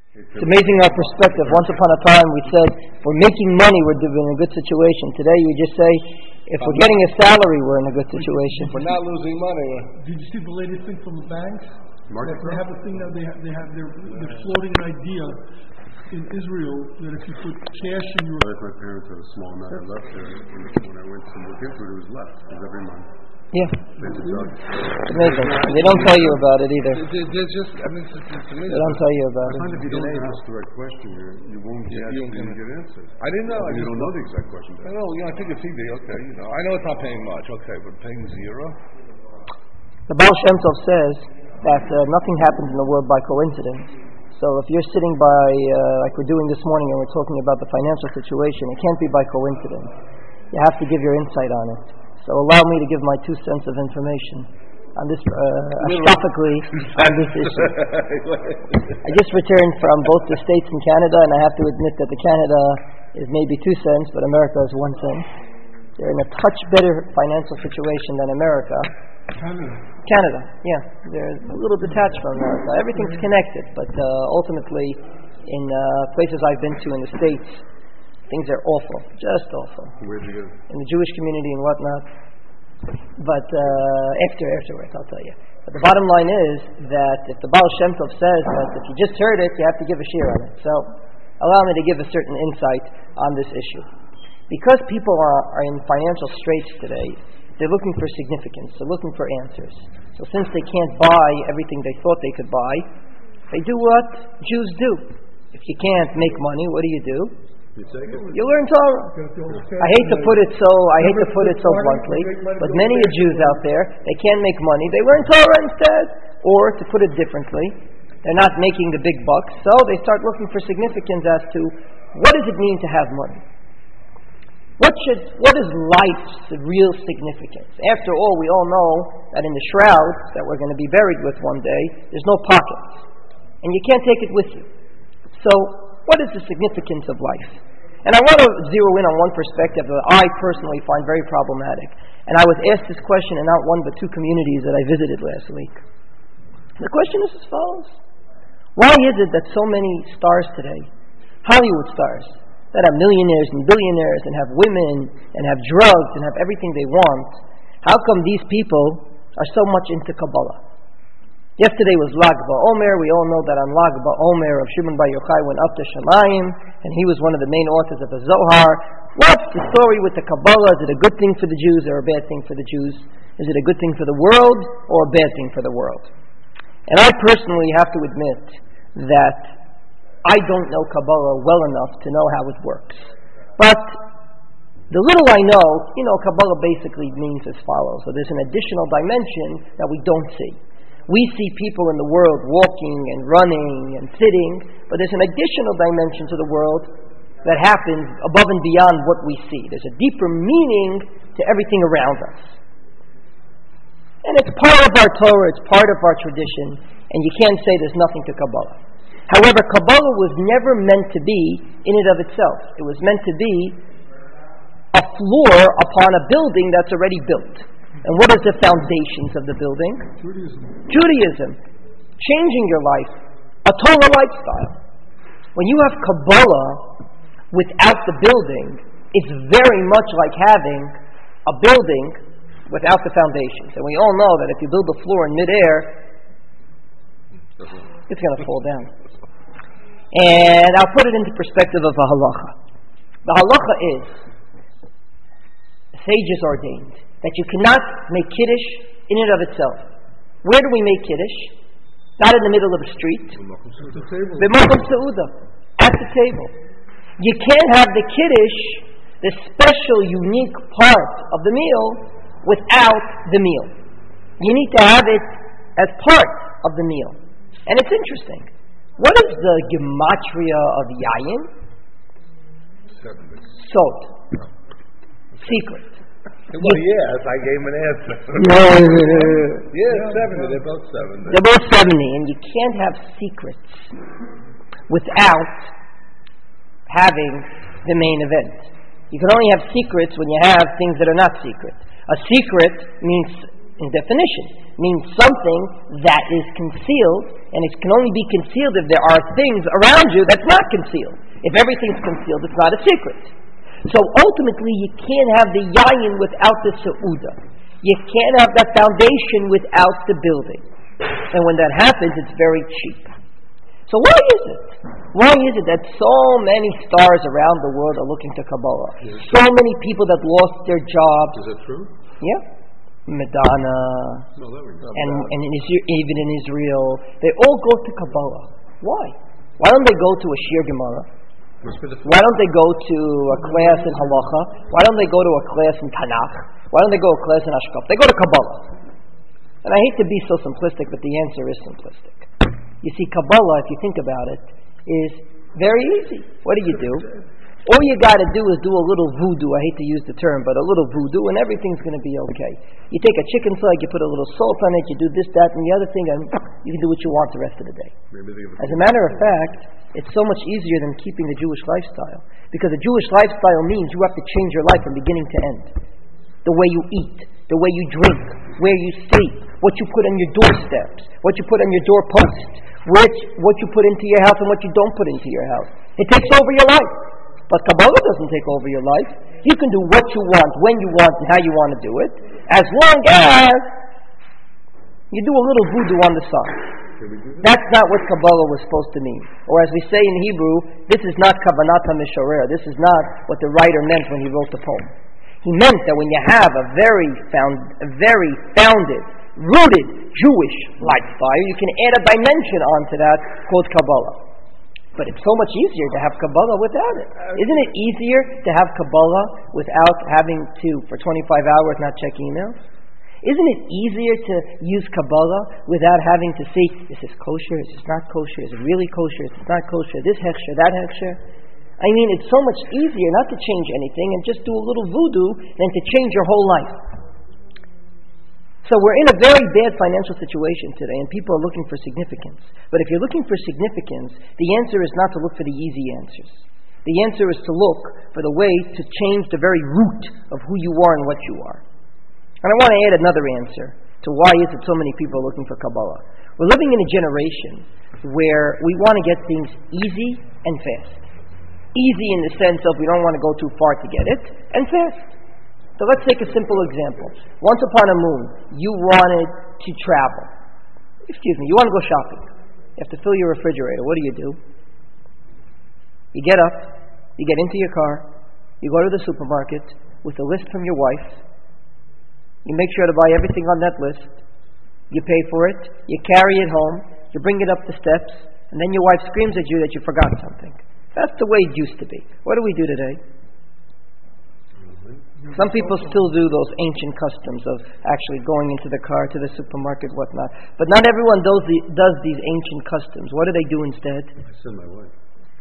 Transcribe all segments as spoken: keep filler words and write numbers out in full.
It's amazing our perspective. Once upon a time we said, if we're making money, we're in a good situation. Today you just say, if we're getting a salary, we're in a good situation. We're not losing money. Did you see the latest thing from the banks? Market they have a thing now, they have, they have their, they're floating an idea in Israel that if you put cash in your... Like my parents had a small amount of left there, and when I went to look into it, it was left, because every month. Yeah. They deduct. Amazing. They don't tell you about it either. They, they're just, I mean, it's, it's amazing. They don't tell you about it. If you don't ask the right question, you you won't get, you you won't get answers. I didn't know. I You just don't know the exact question. I know, you know, I think it's easy, okay, you know. I know it's not paying much, okay, but paying zero? The Baal Shem Tov says that uh, nothing happens in the world by coincidence. So if you're sitting by, uh, like we're doing this morning, and we're talking about the financial situation, it can't be by coincidence. You have to give your insight on it. So allow me to give my two cents of information on this, uh, astrologically, on this issue. I just returned from both the States and Canada, and I have to admit that the Canada is maybe two cents, but America is one cent. They're in a touch better financial situation than America. Canada. Canada, yeah. They're a little detached from America. Everything's connected, but uh, ultimately, in uh, places I've been to in the States, things are awful, just awful. Where'd you go? In the Jewish community and whatnot. But uh, after, afterwards, I'll tell you. But the bottom line is that if the Baal Shem Tov says that if you just heard it, you have to give a share on it. So allow me to give a certain insight on this issue. Because people are, are in financial straits today, they're looking for significance. They're looking for answers. So since they can't buy everything they thought they could buy, they do what Jews do. If you can't make money, what do you do? You take it. You learn Torah. I hate to put it so. I hate to put it so bluntly, but many of Jews out there, they can't make money. They learn Torah instead, or to put it differently, they're not making the big bucks, so they start looking for significance as to what does it mean to have money. What should? What is life's real significance? After all, we all know that in the shrouds that we're going to be buried with one day, there's no pockets, and you can't take it with you. So, what is the significance of life? And I want to zero in on one perspective that I personally find very problematic. And I was asked this question in not one but two communities that I visited last week. The question is as follows: why is it that so many stars today, Hollywood stars, that are millionaires and billionaires and have women and have drugs and have everything they want, how come these people are so much into Kabbalah? Yesterday was Lag BaOmer. We all know that on Lag BaOmer of Shimon Bar Yochai went up to Shamayim, and he was one of the main authors of the Zohar. What's the story with the Kabbalah? Is it a good thing for the Jews or a bad thing for the Jews? Is it a good thing for the world or a bad thing for the world? And I personally have to admit that I don't know Kabbalah well enough to know how it works. But the little I know, you know, Kabbalah basically means as follows. So there's an additional dimension that we don't see. We see people in the world walking and running and sitting, but there's an additional dimension to the world that happens above and beyond what we see. There's a deeper meaning to everything around us. And it's part of our Torah, it's part of our tradition, and you can't say there's nothing to Kabbalah. However, Kabbalah was never meant to be in and of itself. It was meant to be a floor upon a building that's already built. And what is the foundations of the building? Judaism. Judaism. Changing your life. A Torah lifestyle. When you have Kabbalah without the building, it's very much like having a building without the foundations. And we all know that if you build a floor in midair, it's going to fall down. And I'll put it into perspective of a halacha. The halacha is, sages ordained, that you cannot make Kiddush in and of itself. Where do we make Kiddush? Not in the middle of the street. B'makom Seuda. At the table. You can't have the Kiddush, the special, unique part of the meal, without the meal. You need to have it as part of the meal. And it's interesting. What is the gematria of yayin? Sod. Secret. Well, yes, I gave him an answer. Yeah, yeah, seventy. They're both seventy. They're both seventy, and you can't have secrets without having the main event. You can only have secrets when you have things that are not secret. A secret means, in definition, means something that is concealed And it can only be concealed if there are things around you that's not concealed. If everything's concealed, it's not a secret. So ultimately, you can't have the yayin without the seuda. You can't have that foundation without the building. And when that happens, it's very cheap. So why is it? Why is it that so many stars around the world are looking to Kabbalah? So many people that lost their jobs. Is that true? Yeah. Madonna, No, that would and, and in Israel, even in Israel, they all go to Kabbalah. Why? Why don't they go to a Shir Gemara? Why don't they go to a class in Halacha? Why don't they go to a class in Tanakh? Why don't they go to a class in Ashkaf? They go to Kabbalah. And I hate to be so simplistic, but the answer is simplistic. You see, Kabbalah, if you think about it, is very easy. What do you do? All you got to do is do a little voodoo. I hate to use the term, but a little voodoo, and everything's going to be okay. You take a chicken leg, you put a little salt on it, you do this, that, and the other thing, and you can do what you want the rest of the day. As a matter of fact, it's so much easier than keeping the Jewish lifestyle. Because the Jewish lifestyle means you have to change your life from beginning to end. The way you eat, the way you drink, where you sleep, what you put on your doorsteps, what you put on your doorposts, which, what you put into your house and what you don't put into your house. It takes over your life. But Kabbalah doesn't take over your life. You can do what you want, when you want, and how you want to do it, as long as you do a little voodoo on the side. That's not what Kabbalah was supposed to mean. Or as we say in Hebrew, this is not Kavanat HaMishorer. This is not what the writer meant when he wrote the poem. He meant that when you have a very found, a very founded, rooted Jewish lifestyle, you can add a dimension onto that called Kabbalah. But it's so much easier to have Kabbalah without it. Isn't it easier to have Kabbalah without having to, for twenty-five hours, not check emails? Isn't it easier to use Kabbalah without having to see, is this kosher, is this not kosher, is it really kosher, is it not kosher, this hechsher, that hechsher? I mean, it's so much easier not to change anything and just do a little voodoo than to change your whole life. So we're in a very bad financial situation today, and people are looking for significance. But if you're looking for significance, the answer is not to look for the easy answers. The answer is to look for the way to change the very root of who you are and what you are. And I want to add another answer to why is it so many people are looking for Kabbalah. We're living in a generation where we want to get things easy and fast. Easy in the sense of we don't want to go too far to get it, and fast. So let's take a simple example. Once upon a moon, you wanted to travel. Excuse me, you want to go shopping. You have to fill your refrigerator. What do you do? You get up, you get into your car, you go to the supermarket with a list from your wife. You make sure to buy everything on that list. You pay for it, you carry it home, you bring it up the steps, and then your wife screams at you that you forgot something. That's the way it used to be. What do we do today? Some people still do those ancient customs of actually going into the car, to the supermarket, whatnot. But not everyone does, the, does these ancient customs. What do they do instead? I send my wife.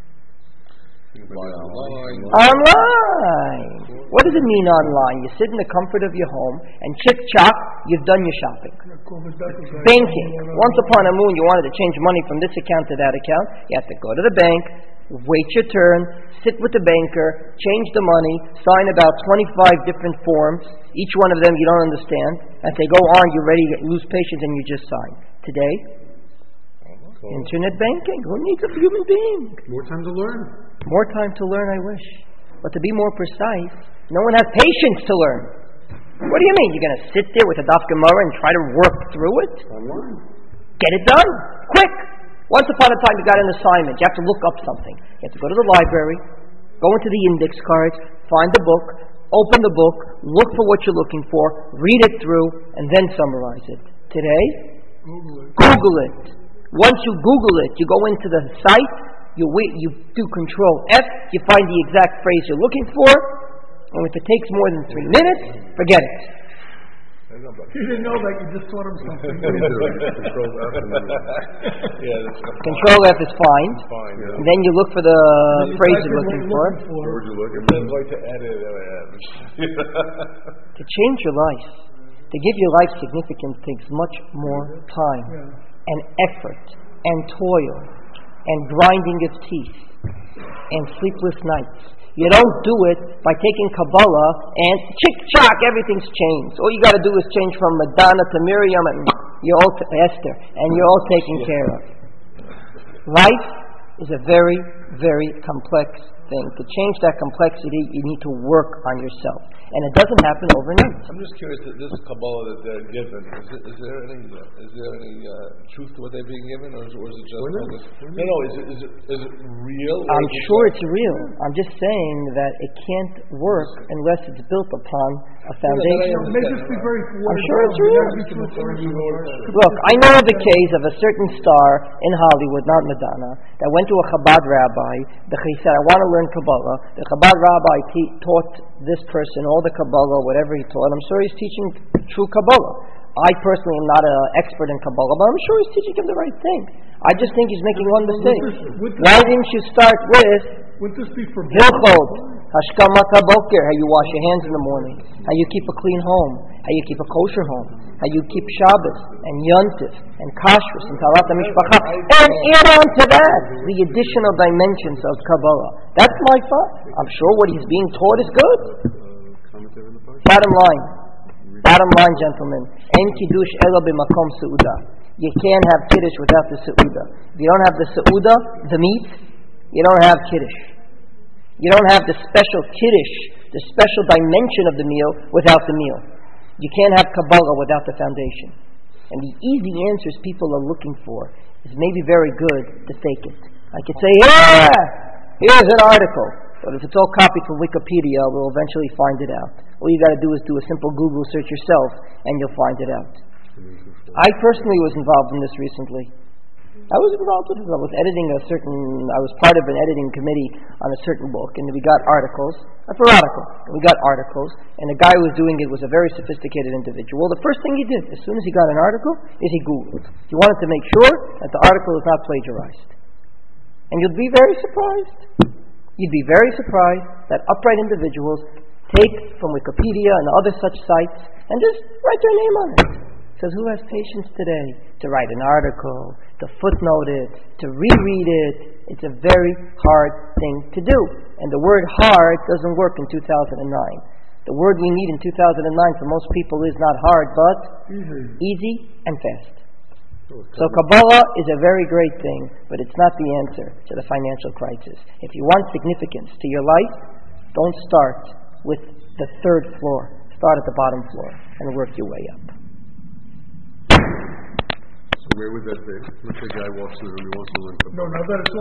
Online. Online. What does it mean online? You sit in the comfort of your home and chick-chock, you've done your shopping. Banking. Once upon a moon, you wanted to change money from this account to that account. You have to go to the bank, wait your turn, sit with the banker, change the money, sign about twenty-five different forms. Each one of them you don't understand. As they go on, you're ready to lose patience and you just sign. Today, internet banking. Who needs a human being? More time to learn. More time to learn, I wish. But to be more precise, no one has patience to learn. What do you mean? You're going to sit there with a Daf Gemara and try to work through it? Online. Get it done. Quick. Once upon a time you got an assignment. You have to look up something. You have to go to the library, go into the index cards, find the book, open the book, look for what you're looking for, read it through, and then summarize it. Today, Google it. Google it. Once you Google it, you go into the site, you wait, you do Control F, you find the exact phrase you're looking for, and if it takes more than three minutes, forget it. You didn't know that, you just taught him something. Control F and then Yeah, that's Control F is find, fine. Yeah. and then you look for the And you phrase type you're in what looking you're for. where would you look? I'd like to edit it. To change your life, to give your life significance takes much more time Yeah. and effort and toil and grinding of teeth and sleepless nights. You don't do it by taking Kabbalah and chick-chock, everything's changed. All you got to do is change from Madonna to Miriam and you're all t- Esther, and you're all taken care of. Life is a very, very complex thing. To change that complexity, you need to work on yourself. And it doesn't happen overnight. I'm just curious that this Kabbalah that they're given, is, it, is there any uh, is there any uh, truth to what they're being given, or is, or is it just this? No, no. Is it is it is it real? I'm it sure like, it's real. I'm just saying that it can't work unless it's built upon a foundation. It may just be very I'm sure it's real. real. Look, I know of a case of a certain star in Hollywood, not Madonna, that went to a Chabad rabbi. The, he said, I want to learn Kabbalah. The Chabad rabbi te- taught this person all the Kabbalah, whatever he taught. I'm sure he's teaching true Kabbalah. I personally am not an expert in Kabbalah, but I'm sure he's teaching him the right thing. I just think he's making one mistake. Why didn't you start with Would this be for Hilchot, Hashkamat HaBoker, how you wash your hands in the morning, how you keep a clean home, how you keep a kosher home, how you keep Shabbos and Yontif and Kashrus and Talat HaMishpacha, and add on to that the additional dimensions of Kabbalah. That's my thought. I'm sure what he's being taught is good. Bottom line, bottom line, gentlemen, En Kiddush Ela B'Makom Seudah. You can't have Kiddush without the Seudah. If you don't have the Seudah, the meat, you don't have Kiddush. You don't have the special Kiddush, the special dimension of the meal without the meal. You can't have Kabbalah without the foundation. And the easy answers people are looking for is maybe very good to fake it. I could say, yeah, here's an article. But if it's all copied from Wikipedia, we'll eventually find it out. All you got to do is do a simple Google search yourself, and you'll find it out. I personally was involved in this recently. I was involved with it. I was editing a certain, I was part of an editing committee on a certain book, and we got articles, a per article, and we got articles, and the guy who was doing it was a very sophisticated individual. The first thing he did, as soon as he got an article, is he Googled. He wanted to make sure that the article is not plagiarized. And you'll be very surprised. You'd be very surprised that upright individuals take from Wikipedia and other such sites and just write their name on it. It says, who has patience today to write an article, to footnote it, to reread it? It's a very hard thing to do. And the word hard doesn't work in two thousand nine. The word we need in two thousand nine for most people is not hard, but Easy. easy and fast. So Kabbalah is a very great thing, but it's not the answer to the financial crisis. If you want significance to your life, don't start with the third floor. Start at the bottom floor and work your way up. So where would that be? Let's say a guy walks in and he wants to learn Kabbalah. No, now that it's